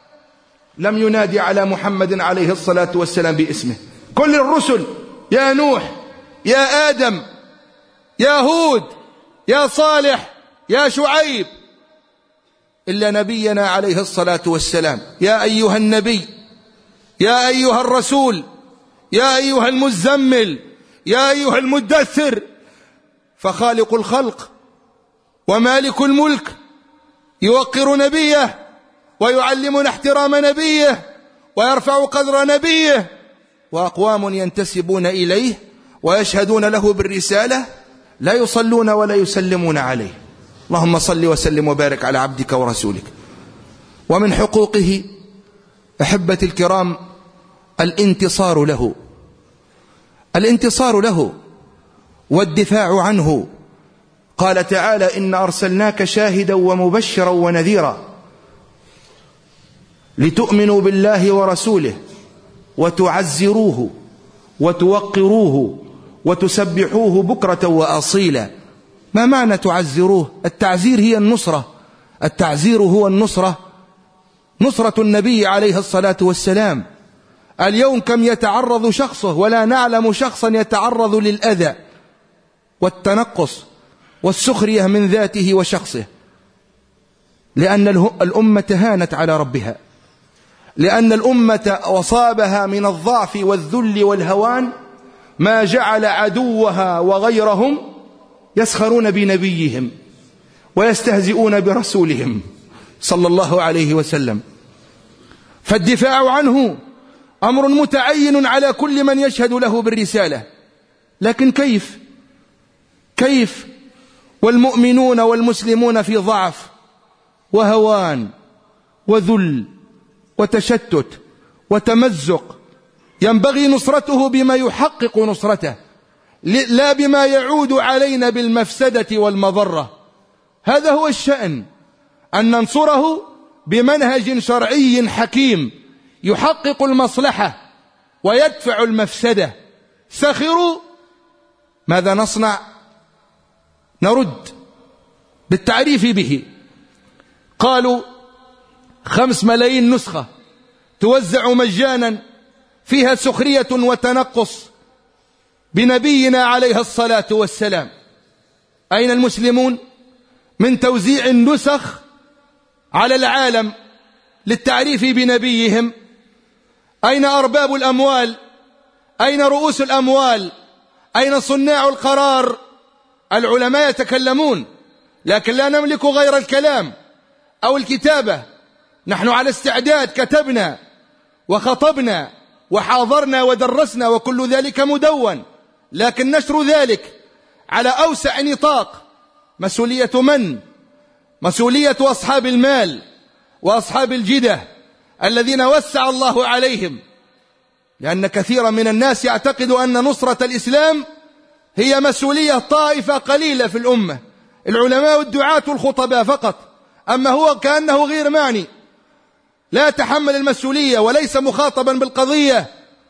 [SPEAKER 2] لم ينادي على محمد عليه الصلاة والسلام باسمه. كل الرسل: يا نوح، يا آدم، يا هود، يا صالح، يا شعيب، إلا نبينا عليه الصلاة والسلام: يا أيها النبي، يا أيها الرسول، يا أيها المزمل، يا أيها المدثر. فخالق الخلق ومالك الملك يوقر نبيه ويعلمنا احترام نبيه ويرفع قدر نبيه، وأقوام ينتسبون إليه ويشهدون له بالرسالة لا يصلون ولا يسلمون عليه. اللهم صل وسلم وبارك على عبدك ورسولك. ومن حقوقه أحبة الكرام الانتصار له والدفاع عنه. قال تعالى: إن أرسلناك شاهدا ومبشرا ونذيرا لتؤمنوا بالله ورسوله وتعزروه وتوقروه وتسبحوه بكرة وأصيلا. ما معنى تعزروه؟ التعزير هي النصرة، التعزير هو النصرة، نصرة النبي عليه الصلاة والسلام. اليوم كم يتعرض شخصه ولا نعلم شخصا يتعرض للأذى والتنقص والسخرية من ذاته وشخصه، لأن الأمة هانت على ربها، لأن الأمة أصابها من الضعف والذل والهوان ما جعل عدوها وغيرهم يسخرون بنبيهم ويستهزئون برسولهم صلى الله عليه وسلم. فالدفاع عنه أمر متعين على كل من يشهد له بالرسالة. لكن كيف والمؤمنون والمسلمون في ضعف وهوان وذل وتشتت وتمزق؟ ينبغي نصرته بما يحقق نصرته، لا بما يعود علينا بالمفسدة والمضرة. هذا هو الشأن، أن ننصره بمنهج شرعي حكيم يحقق المصلحة ويدفع المفسدة. سخروا، ماذا نصنع؟ نرد بالتعريف به. قالوا 5 ملايين نسخة توزع مجانا فيها سخرية وتنقص بنبينا عليه الصلاة والسلام. أين المسلمون؟ من توزيع النسخ على العالم للتعريف بنبيهم؟ أين أرباب الأموال؟ أين رؤوس الأموال؟ أين صناع القرار؟ العلماء يتكلمون، لكن لا نملك غير الكلام أو الكتابة. نحن على استعداد، كتبنا وخطبنا وحاضرنا ودرسنا وكل ذلك مدون، لكن نشر ذلك على أوسع نطاق مسؤولية من؟ مسؤولية أصحاب المال وأصحاب الجدة الذين وسع الله عليهم، لأن كثيرا من الناس يعتقد أن نصرة الإسلام هي مسؤولية طائفة قليلة في الأمة، العلماء والدعاة والخطباء فقط، أما هو كأنه غير معني، لا يتحمل المسؤولية وليس مخاطبا بالقضية.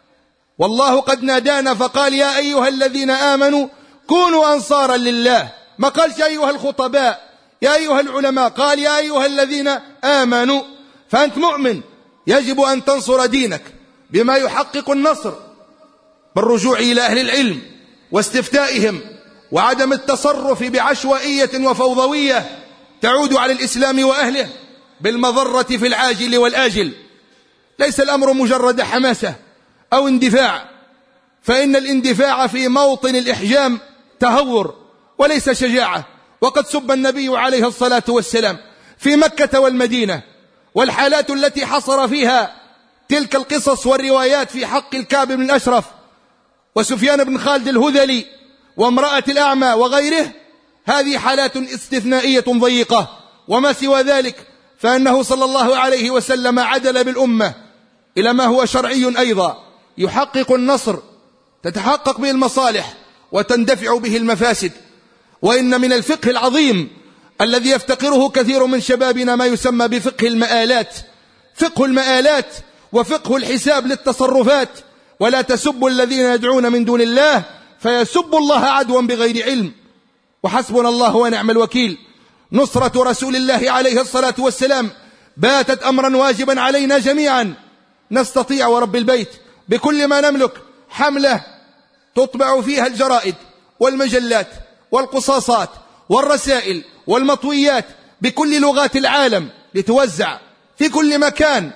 [SPEAKER 2] والله قد نادانا فقال يا أيها الذين آمنوا كونوا أنصارا لله، ما قالش أيها الخطباء يا أيها العلماء، قال يا أيها الذين آمنوا. فأنت مؤمن يجب أن تنصر دينك بما يحقق النصر بالرجوع إلى أهل العلم واستفتائهم وعدم التصرف بعشوائية وفوضوية تعود على الإسلام وأهله بالمضرة في العاجل والآجل. ليس الأمر مجرد حماسة أو اندفاع، فإن الاندفاع في موطن الإحجام تهور وليس شجاعة. وقد سب النبي عليه الصلاة والسلام في مكة والمدينة، والحالات التي حصر فيها تلك القصص والروايات في حق الكعب بن الأشرف وسفيان بن خالد الهذلي وامرأة الأعمى وغيره، هذه حالات استثنائية ضيقة. وما سوى ذلك فإنه صلى الله عليه وسلم عدل بالأمة إلى ما هو شرعي أيضا يحقق النصر، تتحقق به المصالح وتندفع به المفاسد. وإن من الفقه العظيم الذي يفتقره كثير من شبابنا ما يسمى بفقه المآلات، فقه المآلات وفقه الحساب للتصرفات. ولا تسبوا الذين يدعون من دون الله فيسبوا الله عدوا بغير علم، وحسبنا الله ونعم الوكيل. نصرة رسول الله عليه الصلاة والسلام باتت أمرا واجبا علينا جميعا. نستطيع ورب البيت بكل ما نملك حملة تطبع فيها الجرائد والمجلات والقصاصات والرسائل والمطويات بكل لغات العالم لتوزع في كل مكان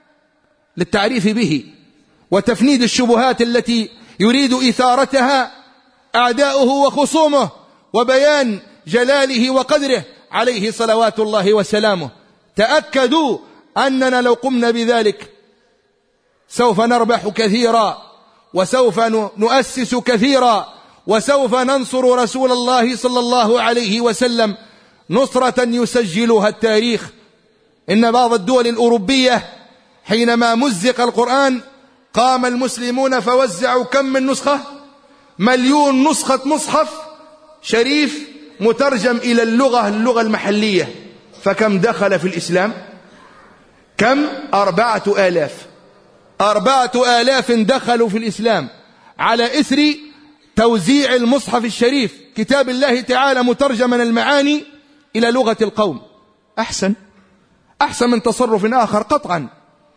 [SPEAKER 2] للتعريف به وتفنيد الشبهات التي يريد إثارتها أعداؤه وخصومه، وبيان جلاله وقدره عليه صلوات الله وسلامه. تأكدوا أننا لو قمنا بذلك سوف نربح كثيرا، وسوف نؤسس كثيرا، وسوف ننصر رسول الله صلى الله عليه وسلم نصرة يسجلها التاريخ. إن بعض الدول الأوروبية حينما مزق القرآن قام المسلمون فوزعوا كم من نسخة؟ 1,000,000 نسخة مصحف شريف مترجم إلى اللغة المحلية. فكم دخل في الإسلام؟ كم؟ 4,000. 4,000 دخلوا في الإسلام على إثر توزيع المصحف الشريف كتاب الله تعالى مترجما المعاني إلى لغة القوم. أحسن من تصرف آخر قطعا.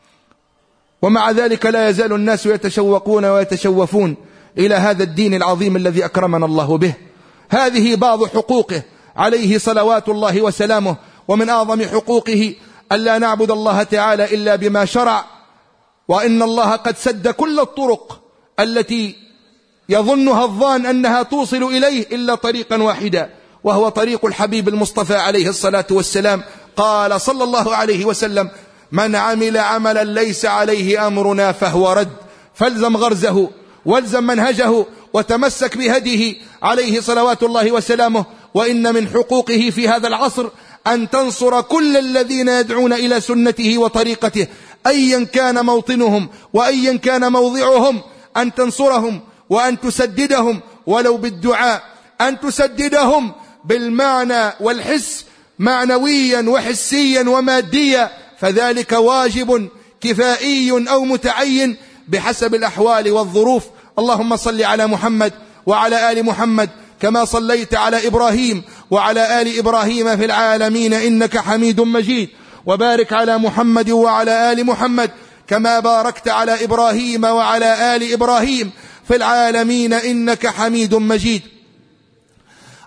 [SPEAKER 2] ومع ذلك لا يزال الناس يتشوقون ويتشوفون إلى هذا الدين العظيم الذي أكرمنا الله به. هذه بعض حقوقه عليه صلوات الله وسلامه. ومن أعظم حقوقه ألا نعبد الله تعالى إلا بما شرع، وإن الله قد سد كل الطرق التي يظنها الظان أنها توصل إليه إلا طريقا واحدا، وهو طريق الحبيب المصطفى عليه الصلاة والسلام. قال صلى الله عليه وسلم: من عمل عملا ليس عليه أمرنا فهو رد. فالزم غرزه والزم منهجه وتمسك بهديه عليه صلوات الله وسلامه. وإن من حقوقه في هذا العصر أن تنصر كل الذين يدعون إلى سنته وطريقته أيا كان موطنهم وأيا كان موضعهم، أن تنصرهم وأن تسددهم ولو بالدعاء، أن تسددهم بالمعنى والحس معنويا وحسيا وماديا، فذلك واجب كفائي أو متعين بحسب الأحوال والظروف. اللهم صل على محمد وعلى آل محمد كما صليت على إبراهيم وعلى آل إبراهيم في العالمين إنك حميد مجيد، وبارك على محمد وعلى آل محمد كما باركت على إبراهيم وعلى آل إبراهيم في العالمين إنك حميد مجيد.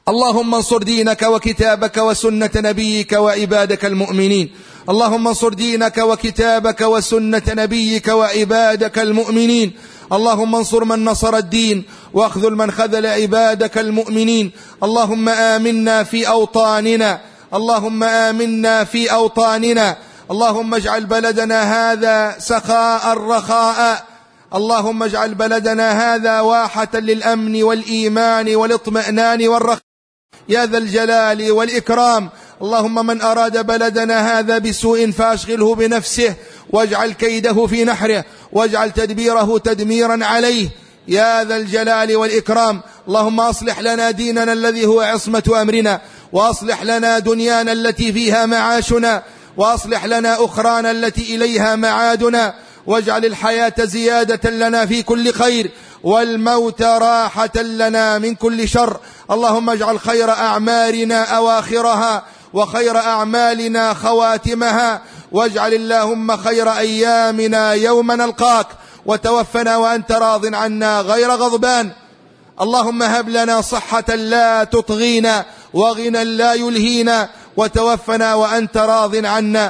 [SPEAKER 2] اللهم انصر دينك وكتابك وسنة نبيك وعبادك المؤمنين. اللهم انصر دينك وكتابك وسنة نبيك وعبادك المؤمنين. اللهم انصر من نصر الدين واخذل من خذل عبادك المؤمنين. اللهم آمنا في أوطاننا. اللهم آمنا في أوطاننا. اللهم اجعل بلدنا هذا سخاء رخاء. اللهم اجعل بلدنا هذا واحة للأمن والإيمان والاطمئنان والرخاء يا ذا الجلال والإكرام. اللهم من أراد بلدنا هذا بسوء فأشغله بنفسه واجعل كيده في نحره واجعل تدبيره تدميرا عليه يا ذا الجلال والإكرام. اللهم أصلح لنا ديننا الذي هو عصمة أمرنا، وأصلح لنا دنيانا التي فيها معاشنا، وأصلح لنا أخرانا التي إليها معادنا، واجعل الحياة زيادة لنا في كل خير والموت راحة لنا من كل شر. اللهم اجعل خير أعمالنا أواخرها وخير أعمالنا خواتمها، واجعل اللهم خير أيامنا يوم نلقاك، وتوفنا وأنت راض عنا غير غضبان. اللهم هب لنا صحة لا تطغينا وغنى لا يلهينا، وتوفنا وأنت راض عنا.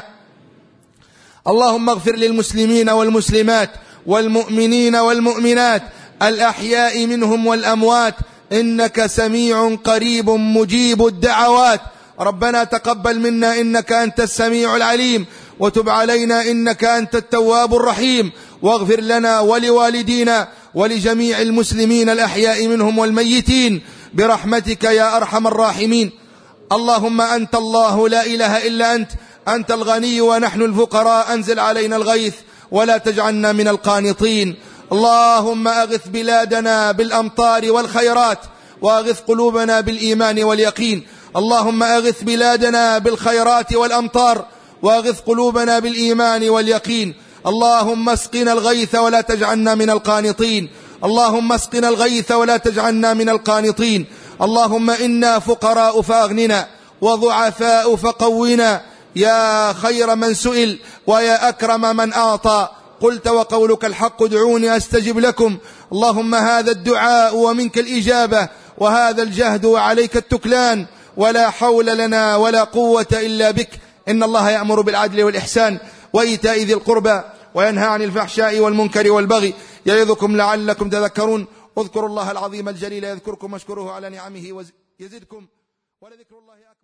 [SPEAKER 2] اللهم اغفر للمسلمين والمسلمات والمؤمنين والمؤمنات الأحياء منهم والأموات، إنك سميع قريب مجيب الدعوات. ربنا تقبل منا إنك أنت السميع العليم، وتب علينا إنك أنت التواب الرحيم، واغفر لنا ولوالدينا ولجميع المسلمين الأحياء منهم والميتين برحمتك يا أرحم الراحمين. اللهم أنت الله لا إله إلا أنت، أنت الغني ونحن الفقراء، أنزل علينا الغيث ولا تجعلنا من القانطين. اللهم أغث بلادنا بالأمطار والخيرات، وأغث قلوبنا بالإيمان واليقين. اللهم أغث بلادنا بالخيرات والأمطار، وأغث قلوبنا بالإيمان واليقين. اللهم اسقنا الغيث ولا تجعلنا من القانطين. اللهم اسقنا الغيث ولا تجعلنا من القانطين. اللهم إنا فقراء فأغننا وضعفاء فقونا، يا خير من سئل ويا أكرم من أعطى. قلت وقولك الحق ادعوني أستجب لكم. اللهم هذا الدعاء ومنك الإجابة، وهذا الجهد وعليك التكلان، ولا حول لنا ولا قوة إلا بك. إن الله يأمر بالعدل والإحسان وإيتاء ذي القربى وينهى عن الفحشاء والمنكر والبغي يعظكم لعلكم تذكرون. اذكروا الله العظيم الجليل يذكركم واشكروه على نعمه يزدكم، ولذكر الله أكبر.